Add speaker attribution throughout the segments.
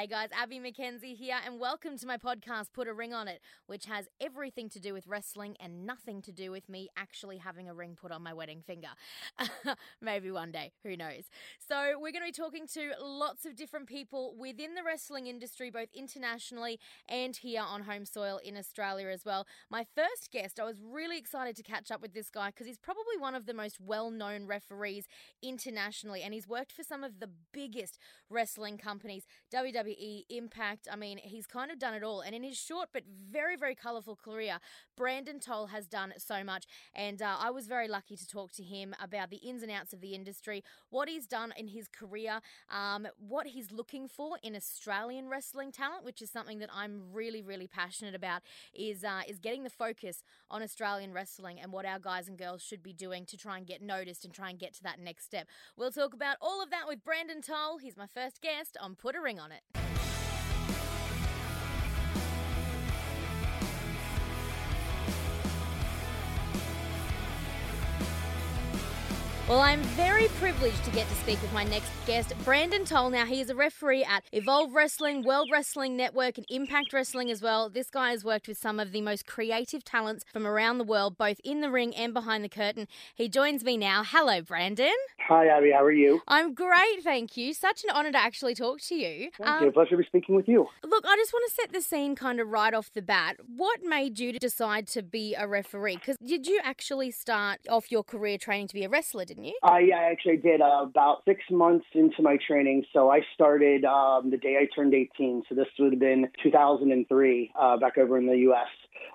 Speaker 1: Hey guys, Abby McKenzie here, and welcome to my podcast, Put a Ring on It, which has everything to do with wrestling and nothing to do with me actually having a ring put on my wedding finger. Maybe one day, who knows? So we're going to be talking to lots of different people within the wrestling industry, both internationally and here on home soil in Australia as well. My first guest, I was really excited to catch up with this guy because he's probably one of the most well-known referees internationally, and he's worked for some of the biggest wrestling companies, WWE, Impact. I mean, he's kind of done it all. And in his short but very, very colourful career, Brandon Toll has done so much. And I was very lucky to talk to him about the ins and outs of the industry, what he's done in his career, what he's looking for in Australian wrestling talent, which is something that I'm really, really passionate about, is getting the focus on Australian wrestling and what our guys and girls should be doing to try and get noticed and try and get to that next step. We'll talk about all of that with Brandon Toll. He's my first guest on Put a Ring on It. Well, I'm very privileged to get to speak with my next guest, Brandon Toll. Now, he is a referee at Evolve Wrestling, World Wrestling Network, and Impact Wrestling as well. This guy has worked with some of the most creative talents from around the world, both in the ring and behind the curtain. He joins me now. Hello, Brandon.
Speaker 2: Hi, Abby. How are you?
Speaker 1: I'm great, thank you. Such an honour to actually talk to you.
Speaker 2: Thank you. Pleasure to be speaking with you.
Speaker 1: Look, I just want to set the scene kind of right off the bat. What made you decide to be a referee? Because did you actually start off your career training to be a wrestler, didn't you?
Speaker 2: Yeah, I actually did about 6 months into my training. So I started the day I turned 18. So this would have been 2003 back over in the U.S.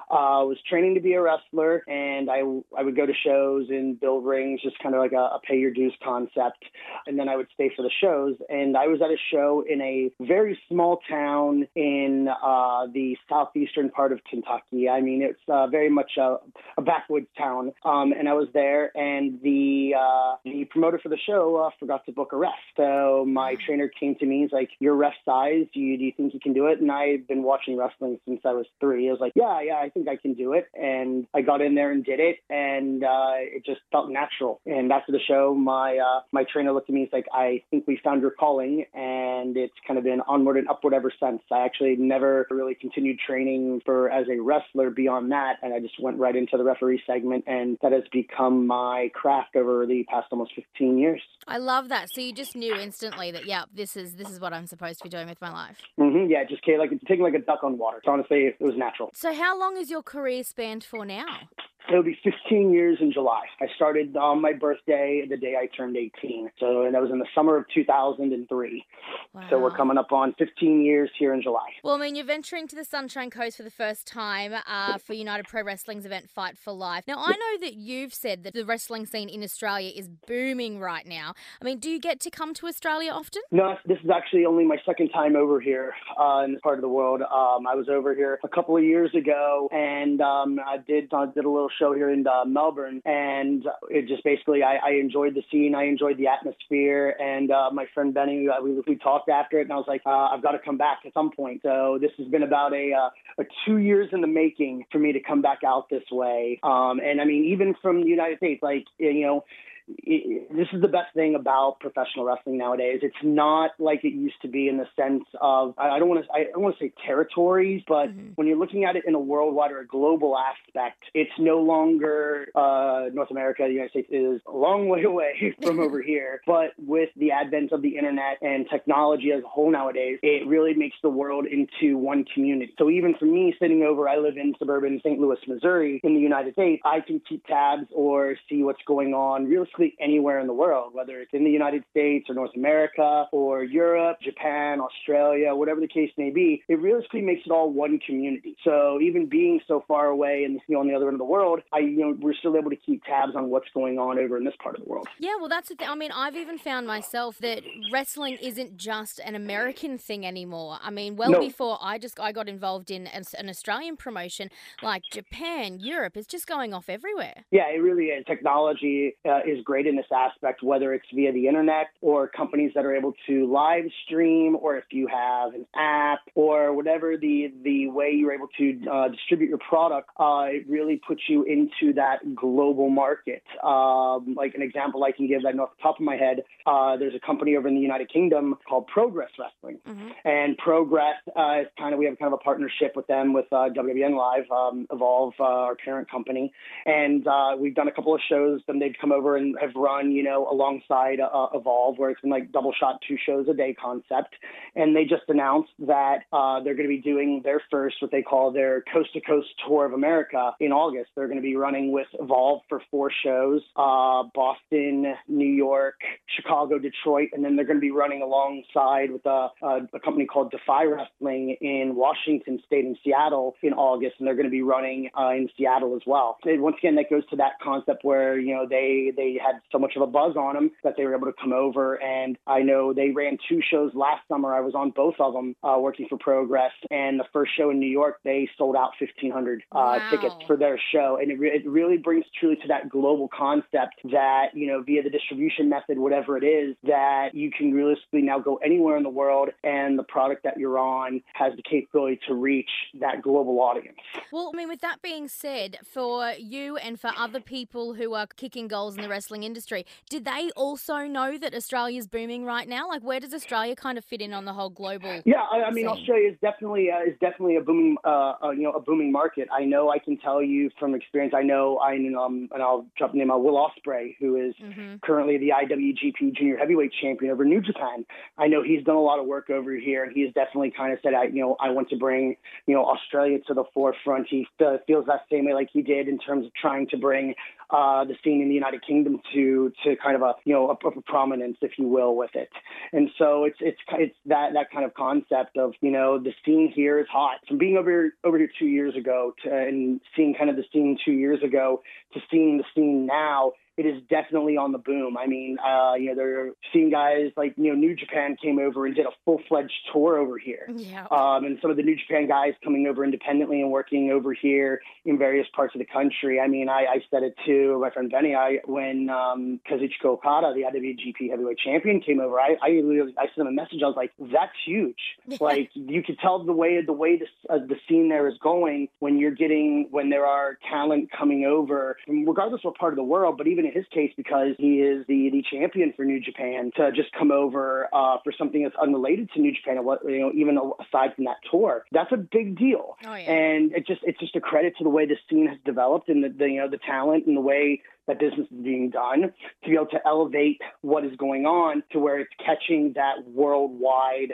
Speaker 2: I was training to be a wrestler, and I would go to shows and build rings, just kind of like a pay your dues concept. And then I would stay for the shows. And I was at a show in a very small town in the southeastern part of Kentucky. I mean, it's very much a backwoods town. And I was there, and the promoter for the show forgot to book a ref. So my trainer came to me. He's like, "You're ref size. Do you think you can do it?" And I've been watching wrestling since I was 3. I was like, yeah, I think I can do it. And I got in there and did it, and it just felt natural. And after the show, my trainer looked at me. He's like, "I think we found your calling," and it's kind of been onward and upward ever since. I actually never really continued training as a wrestler beyond that, and I just went right into the referee segment, and that has become my craft over the past almost 15 years.
Speaker 1: I love that. So you just knew instantly that, yeah, this is what I'm supposed to be doing with my life.
Speaker 2: Mm-hmm, yeah, just like taking like a duck on water. So honestly, it was natural.
Speaker 1: So how long is your career spanned for now?
Speaker 2: It'll be 15 years in July. I started on my birthday, the day I turned 18. And that was in the summer of 2003.
Speaker 1: Wow.
Speaker 2: So we're coming up on 15 years here in July.
Speaker 1: Well, I mean, you're venturing to the Sunshine Coast for the first time for United Pro Wrestling's event Fight for Life. Now, I know that you've said that the wrestling scene in Australia is booming right now. I mean, do you get to come to Australia often?
Speaker 2: No, this is actually only my second time over here in this part of the world. I was over here a couple of years ago, and I did a little show here in Melbourne, and it just basically, I enjoyed the scene, I enjoyed the atmosphere, and my friend Benny, we talked after it, and I was like, I've got to come back at some point. So this has been about a 2 years in the making for me to come back out this way. And I mean, even from the United States, like, this is the best thing about professional wrestling nowadays. It's not like it used to be in the sense of, I don't want to say territories, but when you're looking at it in a worldwide or a global aspect, it's no longer North America. The United States is a long way away from over here. But with the advent of the internet and technology as a whole nowadays, it really makes the world into one community. So even for me sitting over, I live in suburban St. Louis, Missouri in the United States, I can keep tabs or see what's going on realistically anywhere in the world, whether it's in the United States or North America or Europe, Japan, Australia, whatever the case may be. It realistically makes it all one community. So even being so far away and on the other end of the world, we're still able to keep tabs on what's going on over in this part of the world.
Speaker 1: Yeah, well, that's the thing. I mean, I've even found myself that wrestling isn't just an American thing anymore. I mean, before I got involved in an Australian promotion, like Japan, Europe, it's just going off everywhere.
Speaker 2: Yeah, it really is. Technology is great in this aspect, whether it's via the internet or companies that are able to live stream, or if you have an app or whatever the way you're able to distribute your product, it really puts you into that global market. Like an example I can give that off the top of my head, there's a company over in the United Kingdom called Progress Wrestling. Mm-hmm. And Progress is we have kind of a partnership with them, with WWN Live, Evolve, our parent company. And we've done a couple of shows, and they've come over and have run, alongside Evolve, where it's been like double shot 2 shows a day concept. And they just announced that they're going to be doing their first, what they call their Coast to Coast Tour of America in August. They're going to be running with Evolve for 4 shows, Boston, New York, Chicago, Detroit, and then they're going to be running alongside with a company called Defy Wrestling in Washington State in Seattle in August, and they're going to be running in Seattle as well. And once again, that goes to that concept where, they had so much of a buzz on them that they were able to come over, and I know they ran 2 shows last summer. I was on both of them working for Progress, and the first show in New York, they sold out 1,500 tickets for their show, and it really brings truly to that global concept that, via the distribution method, whatever it is, that you can realistically now go anywhere in the world, and the product that you're on has the capability to reach that global audience.
Speaker 1: Well, with that being said, for you and for other people who are kicking goals in the wrestling industry, did they also know that Australia's booming right now? Like, where does Australia kind of fit in on the whole global?
Speaker 2: Yeah, Australia is definitely a booming a booming market. I know, I can tell you from experience. And I'll drop the name of Will Ospreay, who is currently the IWGP Junior Heavyweight Champion over New Japan. I know he's done a lot of work over here, and he has definitely kind of said, I want to bring Australia to the forefront. He feels that same way like he did in terms of trying to bring the scene in the United Kingdom to kind of a prominence, if you will, with it. And so it's that kind of concept of, the scene here is hot. From being over here 2 years ago and seeing kind of the scene 2 years ago to seeing the scene now, it is definitely on the boom. They're seeing guys like, New Japan came over and did a full-fledged tour over here.
Speaker 1: Yeah.
Speaker 2: And some of the New Japan guys coming over independently and working over here in various parts of the country. I said it to my friend Benny. When Kazuchika Okada, the IWGP Heavyweight Champion, came over, I sent him a message. I was like, that's huge. Like, you could tell the way the scene there is going when there are talent coming over, regardless of what part of the world, but even in his case, because he is the champion for New Japan, to just come over for something that's unrelated to New Japan, even aside from that tour, that's a big deal.
Speaker 1: Oh, yeah.
Speaker 2: And it's just a credit to the way the scene has developed and the talent and the way that business is being done to be able to elevate what is going on to where it's catching that worldwide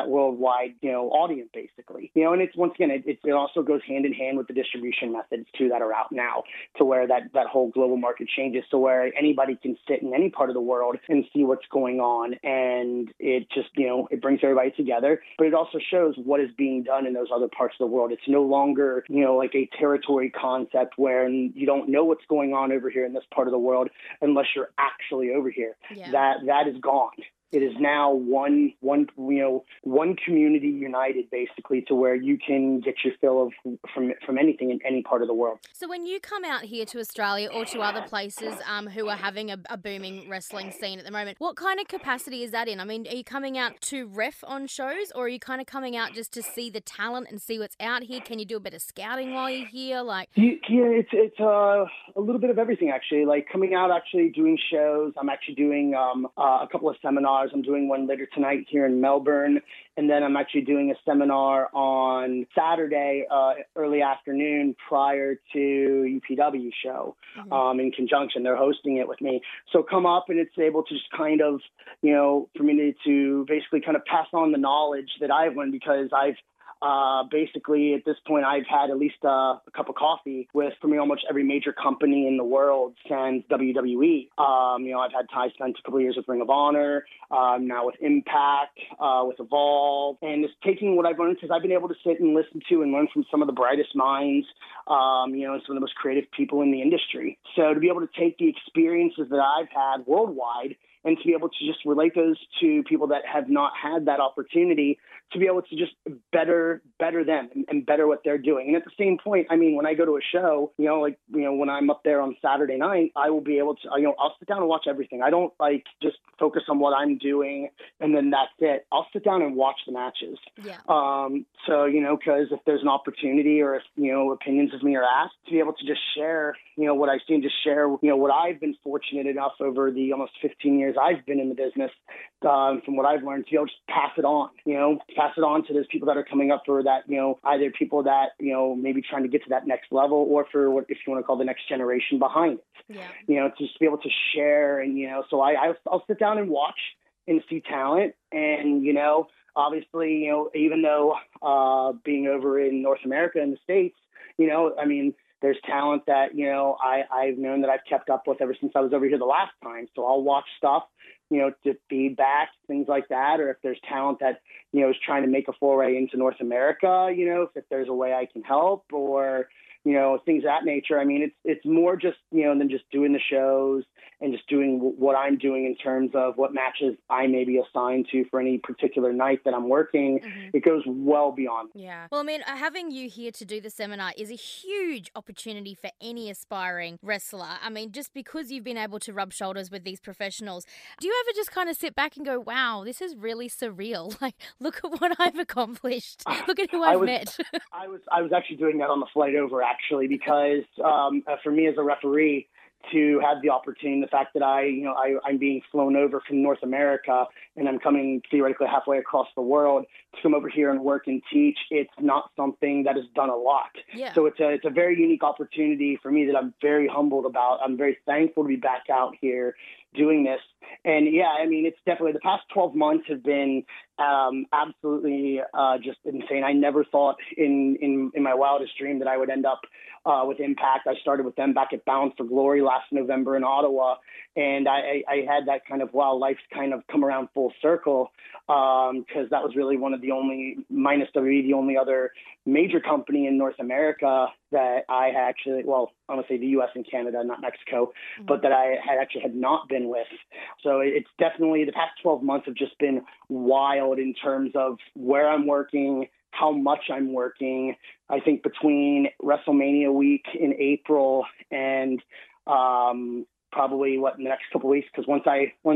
Speaker 2: audience, basically. And it's, once again, it also goes hand in hand with the distribution methods too that are out now, to where that whole global market changes to where anybody can sit in any part of the world and see what's going on, and it just it brings everybody together. But it also shows what is being done in those other parts of the world. It's no longer like a territory concept where you don't know what's going on over here in this part of the world unless you're actually over here.
Speaker 1: Yeah.
Speaker 2: That is gone. It is now one community united, basically, to where you can get your fill of from anything in any part of the world.
Speaker 1: So when you come out here to Australia or to other places who are having a booming wrestling scene at the moment, what kind of capacity is that in? Are you coming out to ref on shows, or are you kind of coming out just to see the talent and see what's out here? Can you do a bit of scouting while you're here?
Speaker 2: It's a little bit of everything, actually. Like, coming out, actually doing shows. I'm actually doing a couple of seminars. I'm doing one later tonight here in Melbourne, and then I'm actually doing a seminar on Saturday, early afternoon, prior to UPW show, in conjunction. They're hosting it with me. So come up, and it's able to just kind of, for me to basically kind of pass on the knowledge that I've learned, because I've basically, at this point, I've had at least a cup of coffee with pretty much every major company in the world since WWE. I've had spent a couple of years with Ring of Honor, now with Impact, with Evolve, and just taking what I've learned, because I've been able to sit and listen to and learn from some of the brightest minds, and some of the most creative people in the industry. So to be able to take the experiences that I've had worldwide and to be able to just relate those to people that have not had that opportunity to be able to just better them and better what they're doing. And at the same point, I mean, when I go to a show, when I'm up there on Saturday night, I will be able to, I'll sit down and watch everything. I don't just focus on what I'm doing and then that's it. I'll sit down and watch the matches.
Speaker 1: Yeah.
Speaker 2: Because if there's an opportunity or if, opinions of me are asked, to be able to just share, what I see and just share, what I've been fortunate enough over the almost 15 years I've been in the business, from what I've learned, to be able to just pass it on to those people that are coming up for that, either people that, maybe trying to get to that next level or for what, if you want to call the next generation behind it, to just be able to share. And, so I'll sit down and watch and see talent. And, obviously, even though being over in North America in the States, there's talent that, I've known that I've kept up with ever since I was over here the last time. So I'll watch stuff, to feedback, things like that. Or if there's talent that, is trying to make a foray into North America, if there's a way I can help or, things of that nature. I mean, it's more just, than just doing the shows and just doing what I'm doing in terms of what matches I may be assigned to for any particular night that I'm working. Mm-hmm. It goes well beyond.
Speaker 1: Yeah. Well, I mean, having you here to do the seminar is a huge opportunity for any aspiring wrestler. I mean, just because you've been able to rub shoulders with these professionals, do you ever just kind of sit back and go, wow, this is really surreal? Like, look at what I've accomplished. Look at who I've met.
Speaker 2: I was actually doing that on the flight over, actually, because for me as a referee, to have the opportunity, the fact that I'm being flown over from North America and I'm coming theoretically halfway across the world to come over here and work and teach, it's not something that is done a lot.
Speaker 1: Yeah.
Speaker 2: So it's a very unique opportunity for me that I'm very humbled about. I'm very thankful to be back out here doing this. And yeah, I mean, it's definitely the past 12 months have been absolutely just insane. I never thought in my wildest dream that I would end up with Impact. I started with them back at Bound for Glory last November in Ottawa. And I had that kind of, wow, life's kind of come around full circle because that was really one of the only, minus WWE, the only other major company in North America that I actually, well, I want to say the U.S. and Canada, not Mexico, but that I had not been with. So it's definitely, the past 12 months have just been wild in terms of where I'm working, how much I'm working. I think between WrestleMania week in April and probably in the next couple of weeks, because once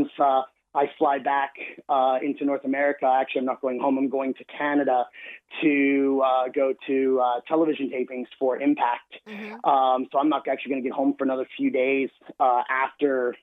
Speaker 2: I fly back into North America. Actually, I'm not going home. I'm going to Canada to go to television tapings for Impact. Mm-hmm. So I'm not actually going to get home for another few days after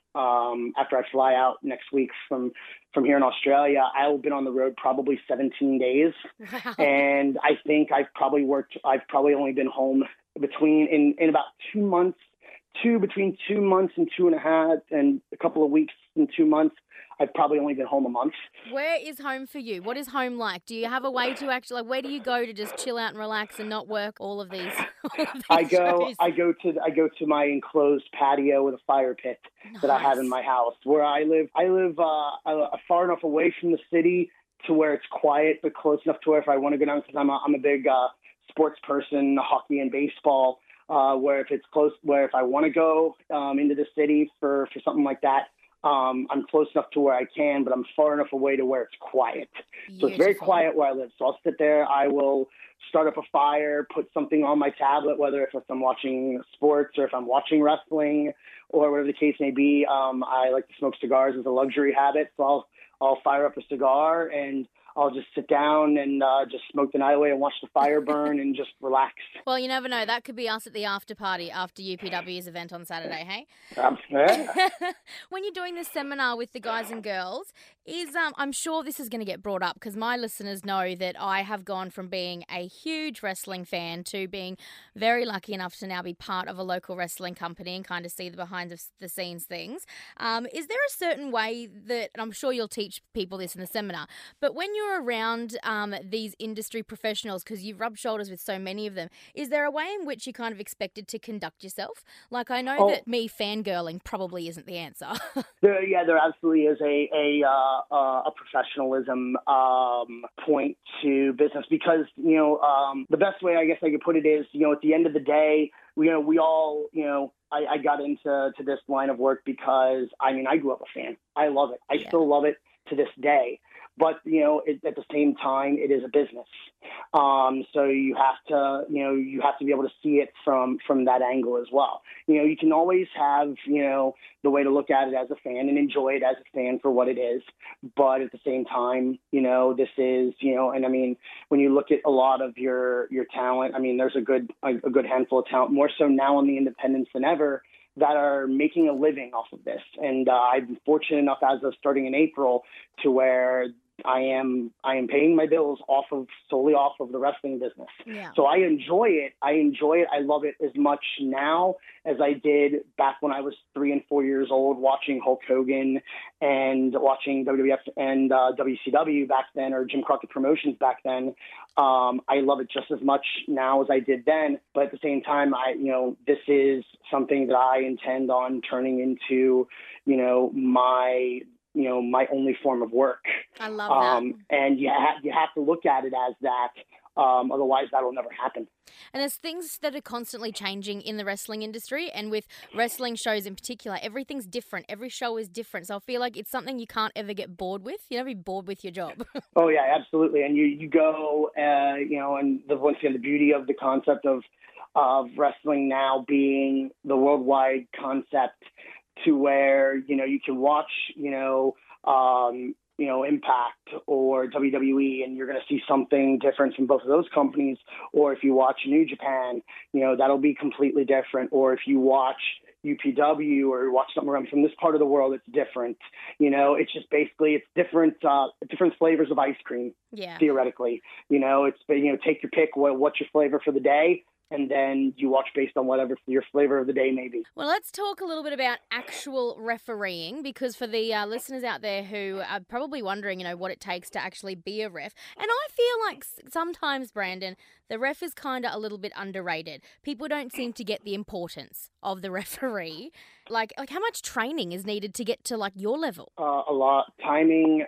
Speaker 2: I fly out next week from here in Australia. I will have been on the road probably 17 days.
Speaker 1: Wow.
Speaker 2: And I think I've probably only been home in about 2 months, between 2 months and 2.5 and a couple of weeks and 2 months. I've probably only been home a month.
Speaker 1: Where is home for you? What is home like? Do you have a way to actually, where do you go to just chill out and relax and not work all of these?
Speaker 2: I go to my enclosed patio with a fire pit that I have in my house where I live. I live far enough away from the city to where it's quiet, but close enough to where if I want to go down, because I'm a big sports person, hockey and baseball. Where if it's close, where if I want to go into the city for something like that, I'm close enough to where I can, but I'm far enough away to where it's quiet. Beautiful. So it's very quiet where I live. So I'll sit there. I will start up a fire, put something on my tablet, whether if I'm watching sports or if I'm watching wrestling or whatever the case may be. I like to smoke cigars as a luxury habit. So I'll fire up a cigar and I'll just sit down and just smoke the night away and watch the fire burn and just relax.
Speaker 1: Well, you never know. That could be us at the after party after UPW's event on Saturday, hey?
Speaker 2: Yeah.
Speaker 1: When you're doing this seminar with the guys and girls, I'm sure this is going to get brought up because my listeners know that I have gone from being a huge wrestling fan to being very lucky enough to now be part of a local wrestling company and kind of see the behind the scenes things. Is there a certain way that, and I'm sure you'll teach people this in the seminar, but when you're around these industry professionals, because you've rubbed shoulders with so many of them, is there a way in which you kind of expected to conduct yourself? Like, I know that me fangirling probably isn't the answer.
Speaker 2: There absolutely is a professionalism point to business because, the best way I guess I could put it is, at the end of the day, we all, I got into this line of work because, I grew up a fan. I love it. I still love it to this day. but, at the same time, it is a business. So you have to be able to see it from that angle as well. You can always have, the way to look at it as a fan and enjoy it as a fan for what it is. But at the same time, this is, and I mean, when you look at a lot of your talent, I mean, there's a good handful of talent, more so now on the independents than ever, that are making a living off of this. And I've been fortunate enough as of starting in April to where I am paying my bills solely off of the wrestling business.
Speaker 1: Yeah.
Speaker 2: So I enjoy it. I love it as much now as I did back when I was 3 and 4 years old, watching Hulk Hogan and watching WWF and WCW back then, or Jim Crockett Promotions back then. I love it just as much now as I did then. But at the same time, this is something that I intend on turning into, my only form of work.
Speaker 1: I love that.
Speaker 2: And you have to look at it as that. Otherwise, that will never happen.
Speaker 1: And there's things that are constantly changing in the wrestling industry, and with wrestling shows in particular, everything's different. Every show is different. So I feel like it's something you can't ever get bored with. You never be bored with your job.
Speaker 2: Oh, yeah, absolutely. And you go, and once again, the beauty of the concept of wrestling now being the worldwide concept, to where, you can watch, Impact or WWE, and you're going to see something different from both of those companies. Or if you watch New Japan, that'll be completely different. Or if you watch UPW or watch something around from this part of the world, it's different. It's just basically, it's different flavors of ice cream.
Speaker 1: Yeah.
Speaker 2: Theoretically, it's, take your pick. What's your flavor for the day? And then you watch based on whatever your flavor of the day may be.
Speaker 1: Well, let's talk a little bit about actual refereeing, because for the listeners out there who are probably wondering, what it takes to actually be a ref. And I feel like sometimes, Brandon, the ref is kind of a little bit underrated. People don't seem to get the importance of the referee. Like how much training is needed to get to your level? A lot.
Speaker 2: Timing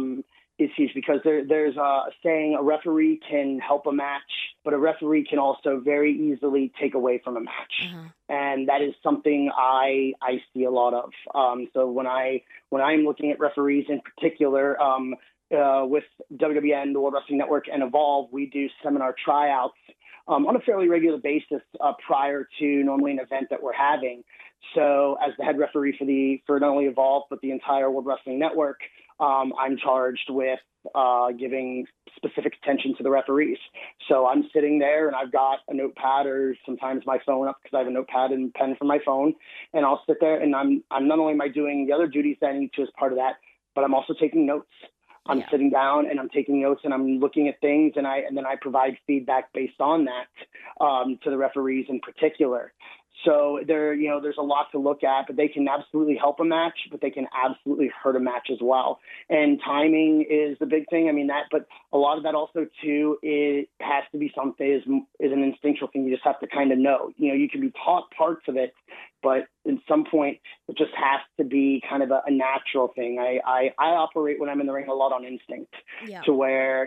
Speaker 2: is huge, because there's a saying, a referee can help a match, but a referee can also very easily take away from a match.
Speaker 1: Uh-huh.
Speaker 2: And that is something I see a lot of. So when I'm looking at referees in particular, with WWN, the World Wrestling Network, and Evolve, we do seminar tryouts on a fairly regular basis prior to normally an event that we're having. So as the head referee for not only Evolve, but the entire World Wrestling Network, I'm charged with giving specific attention to the referees. So I'm sitting there and I've got a notepad or sometimes my phone up, because I have a notepad and pen for my phone. And I'll sit there and I'm not only am I doing the other duties that I need to as part of that, but I'm also taking notes. I'm sitting down and I'm taking notes and I'm looking at things, and then I provide feedback based on that to the referees in particular. So there's a lot to look at, but they can absolutely help a match, but they can absolutely hurt a match as well. And timing is the big thing. I mean but a lot of that also too, it has to be something is an instinctual thing. You just have to kind of know. You can be taught parts of it, but at some point it just has to be kind of a natural thing. I operate when I'm in the ring a lot on instinct, to where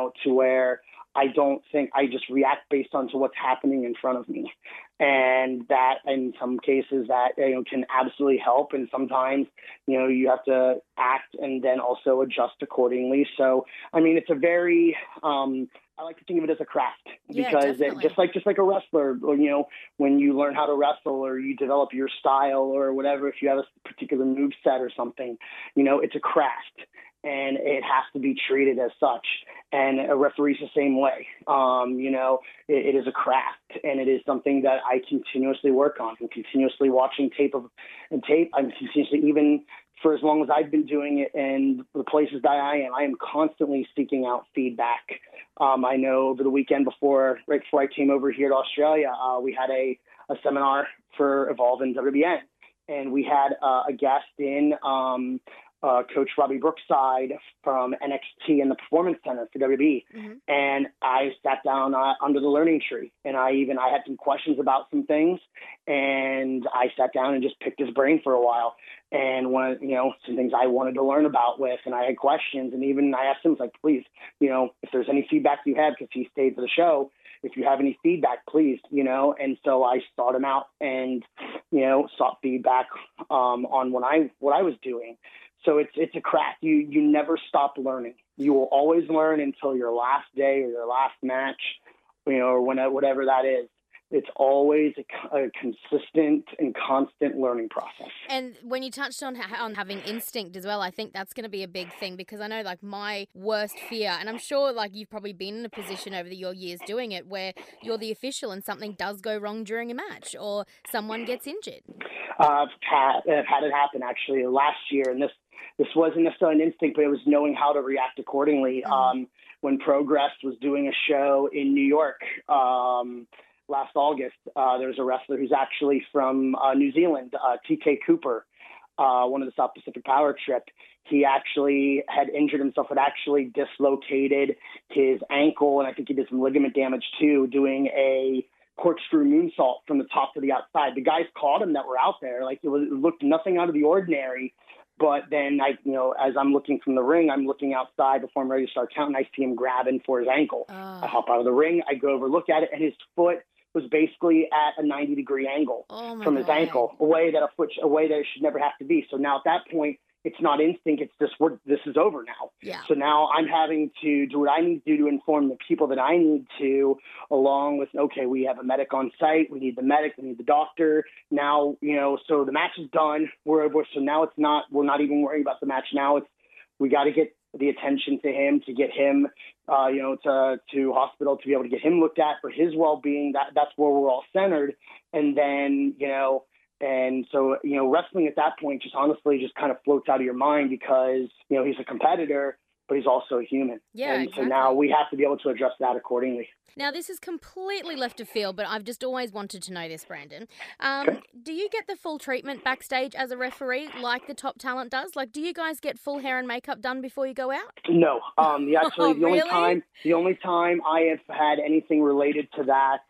Speaker 2: I don't think, I just react based on to what's happening in front of me. And that, in some cases, that can absolutely help. And sometimes, you have to act and then also adjust accordingly. So, I mean, it's a very, I like to think of it as a craft, because just like a wrestler, or, when you learn how to wrestle or you develop your style or whatever, if you have a particular move set or something, it's a craft. And it has to be treated as such. And a referee's the same way. It is a craft, and it is something that I continuously work on. I'm continuously watching tape. I'm continuously, even for as long as I've been doing it and the places that I am constantly seeking out feedback. I know over the weekend right before I came over here to Australia, we had a seminar for Evolve and WWN. And we had a guest in, Coach Robbie Brookside from NXT and the Performance Center for WWE. Mm-hmm. And I sat down under the learning tree, and I had some questions about some things, and I sat down and just picked his brain for a while. And some things I wanted to learn about with, and I had questions, and even I asked him, like, please, if there's any feedback you have, because he stayed for the show, if you have any feedback, please, and so I sought him out and, sought feedback on what I was doing. So it's a craft. You never stop learning. You will always learn until your last day or your last match, or whatever that is. It's always a consistent and constant learning process.
Speaker 1: And when you touched on having instinct as well, I think that's going to be a big thing, because I know like my worst fear, and I'm sure like you've probably been in a position over your years doing it where you're the official and something does go wrong during a match or someone gets injured.
Speaker 2: I've had it happen actually last year, and this wasn't necessarily an instinct, but it was knowing how to react accordingly. When Progress was doing a show in New York, last August, there's a wrestler who's actually from New Zealand, TK Cooper, one of the South Pacific Power Trip. He actually had injured himself, had actually dislocated his ankle, and I think he did some ligament damage too, doing a corkscrew moonsault from the top to the outside. The guys caught him that were out there. Like it looked nothing out of the ordinary. But then as I'm looking from the ring, I'm looking outside before I'm ready to start counting. I see him grabbing for his ankle. I hop out of the ring. I go over, look at it, and his foot was basically at a 90-degree angle from his ankle, a way that it should never have to be. So now at that point, it's not instinct. It's just this is over now.
Speaker 1: Yeah.
Speaker 2: So now I'm having to do what I need to do to inform the people that I need to, along with, okay, we have a medic on site. We need the medic. We need the doctor. Now, so the match is done. We're over. So now we're not even worrying about the match. Now we got to get the attention to him, to get him, to hospital, to be able to get him looked at for his well-being. That's where we're all centered. And then, and so, wrestling at that point just honestly just kind of floats out of your mind because, he's a competitor, but he's also a human.
Speaker 1: Yeah,
Speaker 2: and
Speaker 1: exactly.
Speaker 2: So now we have to be able to address that accordingly.
Speaker 1: Now, this is completely left of field, but I've just always wanted to know this, Brandon.
Speaker 2: Okay.
Speaker 1: Do you get the full treatment backstage as a referee like the top talent does? Like, do you guys get full hair and makeup done before you go out?
Speaker 2: No. Actually, the only time I have had anything related to that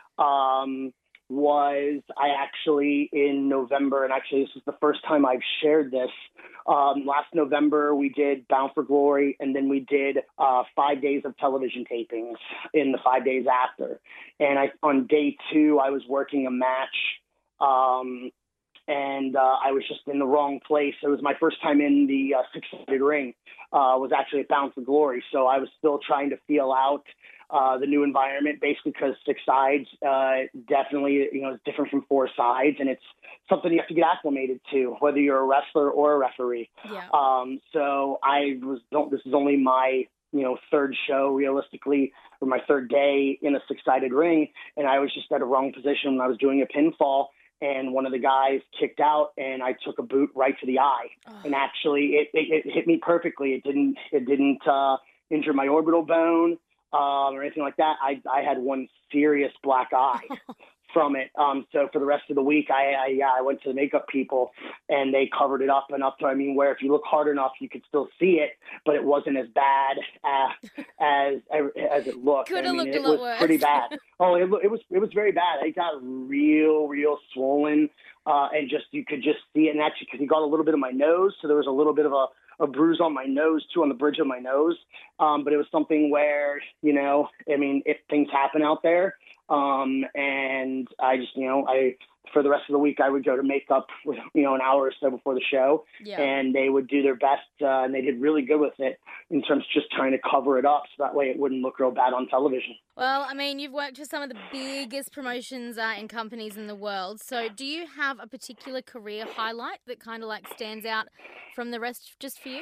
Speaker 2: was I actually in November, and actually this is the first time I've shared this. Last November, we did Bound for Glory, and then we did 5 days of television tapings in the 5 days after. And on day 2, I was working a match, and I was just in the wrong place. It was my first time in the six-sided ring, was actually at Bound for Glory. So I was still trying to feel out the new environment, basically because 6 sides definitely, is different from 4 sides, and it's something you have to get acclimated to, whether you're a wrestler or a referee.
Speaker 1: Yeah.
Speaker 2: So this is only my, third show realistically, or my third day in a 6-sided ring, and I was just at a wrong position when I was doing a pinfall, and one of the guys kicked out, and I took a boot right to the eye, and actually it hit me perfectly. It didn't injure my orbital bone or anything like that. I had one serious black eye from it. So for the rest of the week, I went to the makeup people, and they covered it up enough to, where if you look hard enough, you could still see it, but it wasn't as bad as it looked.
Speaker 1: Could have looked a lot
Speaker 2: was
Speaker 1: worse.
Speaker 2: Pretty bad. Oh, it was very bad. It got real swollen, and you could just see it. And actually, because he got a little bit of my nose, so there was a little bit of a bruise on my nose too, on the bridge of my nose. But it was something where, things happen out there. And I just, for the rest of the week, I would go to makeup with, an hour or so before the show, and they would do their best. And they did really good with it in terms of just trying to cover it up so that way it wouldn't look real bad on television.
Speaker 1: Well, you've worked with some of the biggest promotions and companies in the world. So do you have a particular career highlight that kind of like stands out from the rest just for you?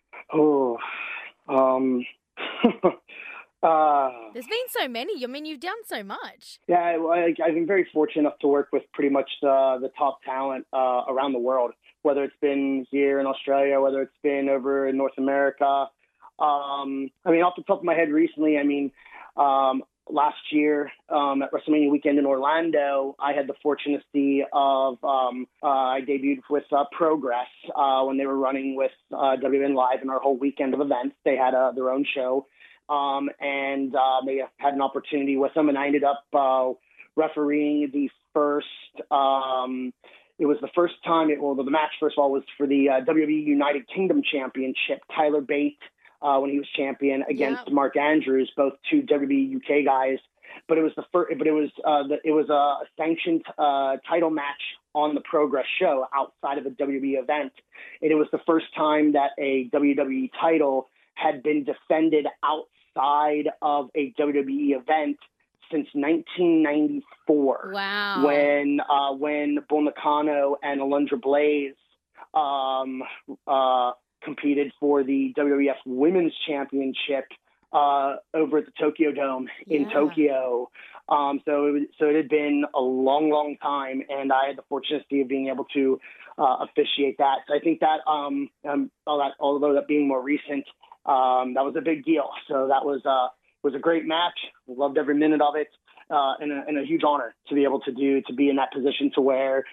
Speaker 1: There's been so many. You've done so much.
Speaker 2: Yeah, I've been very fortunate enough to work with pretty much the top talent around the world, whether it's been here in Australia, whether it's been over in North America. Off the top of my head recently, last year at WrestleMania weekend in Orlando, I had the fortunacy of I debuted with Progress when they were running with WN Live and our whole weekend of events. They had their own show. And they had an opportunity with them, and I ended up refereeing the first. It was the first time. The match first of all was for the WWE United Kingdom Championship. Tyler Bate, when he was champion, against Mark Andrews, both two WWE UK guys. But it was the first. But it was a sanctioned title match on the Progress show outside of a WWE event, and it was the first time that a WWE title had been defended outside of a WWE event since 1994.
Speaker 1: Wow.
Speaker 2: When Bull Nakano and Alundra Blaze competed for the WWF Women's Championship over at the Tokyo Dome in Tokyo. So it had been a long, long time, and I had the fortunate of being able to officiate that. So I think that, although that being more recent, that was a big deal. So that was a great match. Loved every minute of it. And a huge honor to be able to be in that position to where,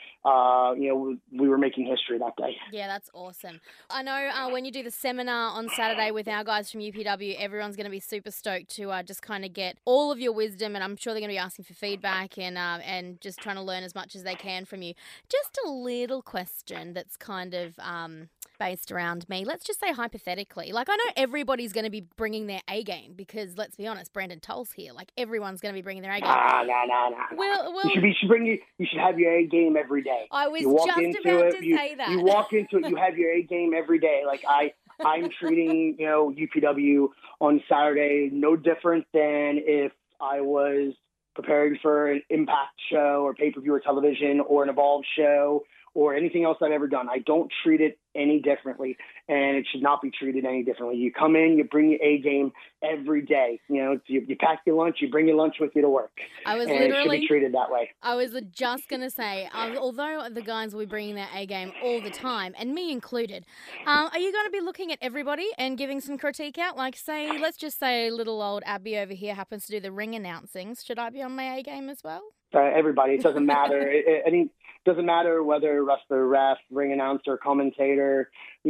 Speaker 2: we were making history that day.
Speaker 1: Yeah, that's awesome. I know when you do the seminar on Saturday with our guys from UPW, everyone's going to be super stoked to just kind of get all of your wisdom, and I'm sure they're going to be asking for feedback and just trying to learn as much as they can from you. Just a little question that's kind of based around me. Let's just say hypothetically, like I know everybody's going to be bringing their A game because let's be honest, Brandon Toll's here. Like everyone's going to be bringing their A game.
Speaker 2: No.
Speaker 1: Well,
Speaker 2: you should have your A game every day.
Speaker 1: I was just about to say that.
Speaker 2: You walk into it, you have your A game every day. Like I'm treating, UPW on Saturday no different than if I was preparing for an Impact show or pay-per-view or television or an Evolve show or anything else I've ever done. I don't treat it any differently, and it should not be treated any differently. You come in, you bring your A game every day. You pack your lunch, you bring your lunch with you to work. It should be treated that way.
Speaker 1: I was just going to say, although the guys will be bringing their A game all the time, and me included, are you going to be looking at everybody and giving some critique out? Like, let's just say little old Abby over here happens to do the ring announcings. Should I be on my A game as well?
Speaker 2: Everybody. It doesn't matter. It doesn't matter whether wrestler, ref, ring announcer, commentator.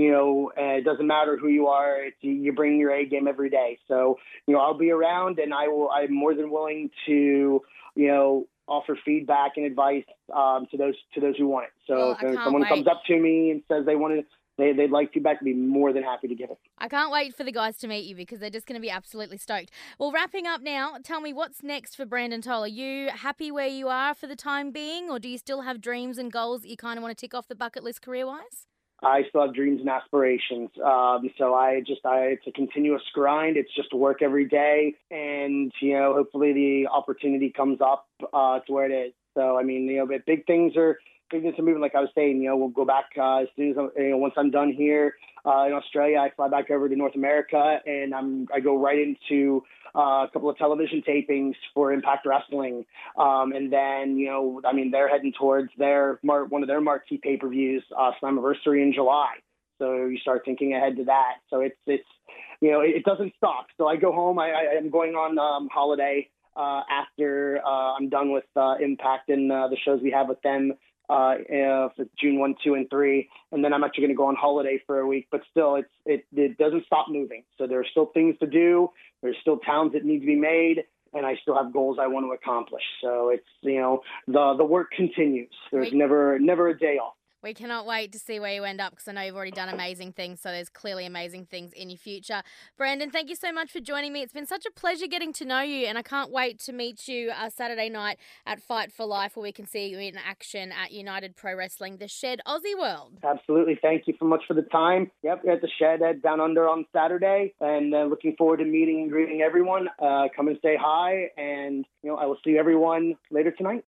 Speaker 2: It doesn't matter who you are. You bring your A game every day. So I'll be around, and I'm more than willing to offer feedback and advice to those who want it. So if someone comes up to me and says they'd like feedback, I'd be more than happy to give it.
Speaker 1: I can't wait for the guys to meet you because they're just going to be absolutely stoked. Well, wrapping up now, tell me what's next for Brandon Toll. Are you happy where you are for the time being, or do you still have dreams and goals that you kind of want to tick off the bucket list career-wise?
Speaker 2: I still have dreams and aspirations. So it's a continuous grind. It's just work every day. And, hopefully the opportunity comes up to where it is. So, big things are moving. Like I was saying, we'll go back as soon as once I'm done here in Australia. I fly back over to North America, and I go right into a couple of television tapings for Impact Wrestling, and then they're heading towards one of their marquee pay-per-views, Slammiversary in July. So you start thinking ahead to that. So it's it doesn't stop. So I go home. I'm going on holiday after I'm done with Impact and the shows we have with them. For June 1, 2, and 3, and then I'm actually going to go on holiday for a week. But still, it doesn't stop moving. So there are still things to do. There's still towns that need to be made, and I still have goals I want to accomplish. So it's the work continues. There's never a day off.
Speaker 1: We cannot wait to see where you end up because I know you've already done amazing things, so there's clearly amazing things in your future. Brandon, thank you so much for joining me. It's been such a pleasure getting to know you, and I can't wait to meet you Saturday night at Fight for Life, where we can see you in action at United Pro Wrestling, the Shed Aussie World.
Speaker 2: Absolutely. Thank you so much for the time. Yep, at the Shed at Down Under on Saturday, and looking forward to meeting and greeting everyone. Come and say hi, and I will see everyone later tonight.